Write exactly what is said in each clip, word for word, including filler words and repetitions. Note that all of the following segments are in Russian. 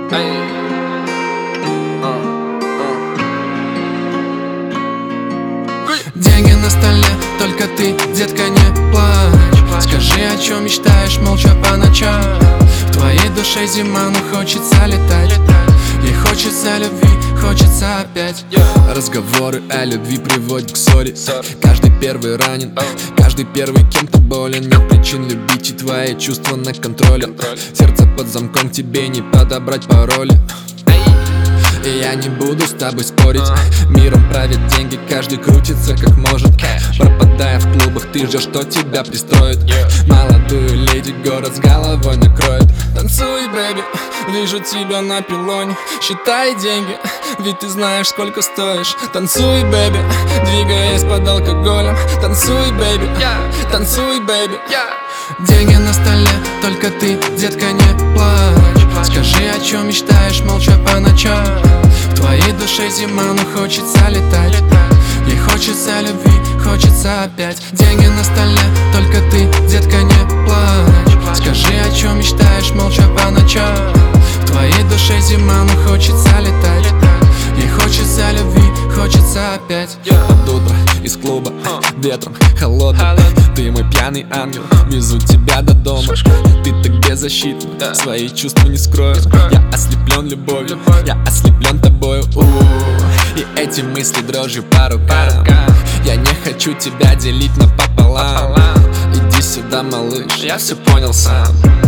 Деньги на столе, только ты, детка, не плачь. Скажи, о чем мечтаешь, молча по ночам. В твоей душе зима, но хочется летать. Ей хочется любви, хочется опять. Разговоры о любви приводят к ссоре. Каждый первый ранен, каждый первый кем-то болен. Нет причин любить, и твои чувства на контроле. Сердце под замком, тебе не подобрать пароли. И я не буду с тобой спорить. Миром правят деньги, каждый крутится как может. Пропадая в клубах, ты ждешь, что тебя пристроят. Молодую леди город с головой накроет. Танцуй, бэби, вижу тебя на пилоне. Считай деньги, ведь ты знаешь, сколько стоишь. Танцуй, бэби, двигаясь под алкоголем. Танцуй, бэби, танцуй, бэби. Деньги на столе, только ты, детка, не плачь. Скажи, о чем мечтаешь, молча по ночам. В твоей душе зима, но хочется летать. Ей хочется любви, хочется опять. Деньги на столе, только ты, детка, не плачь. Скажи, о чем мечтаешь, молча по ночам. В твоей душе зима, но хочется летать. Ей хочется любви, хочется опять. Под утро из клуба, ветром холодным. Ты мой пьяный ангел, везу тебя до дома. Ты так беззащитна, свои чувства не скрою. Я ослеплен любовью, я ослеплен тобою. У-у-у. И эти мысли дрожью по рукам. Я не хочу тебя делить напополам. Иди сюда, малыш, я все понял сам.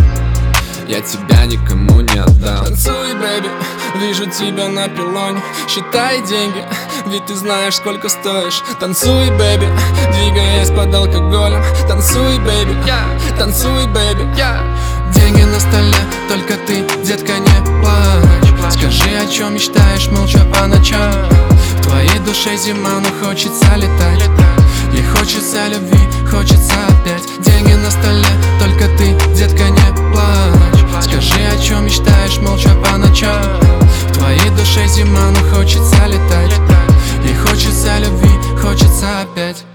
Я тебя никому не отдам. Танцуй, бэби, вижу тебя на пилоне. Считай деньги, ведь ты знаешь, сколько стоишь. Танцуй, бэби, двигаясь под алкоголем. Танцуй, бэби, танцуй, бэби. Деньги на столе, только ты, детка, не плачь. Скажи, о чем мечтаешь, молча по ночам. В твоей душе зима, но хочется летать. Ей хочется любви, хочется опять. Деньги на столе, только ты, детка, не плачь. Скажи, о чем мечтаешь, молча по ночам. В твоей душе зима, но хочется летать. Ей хочется любви, хочется опять.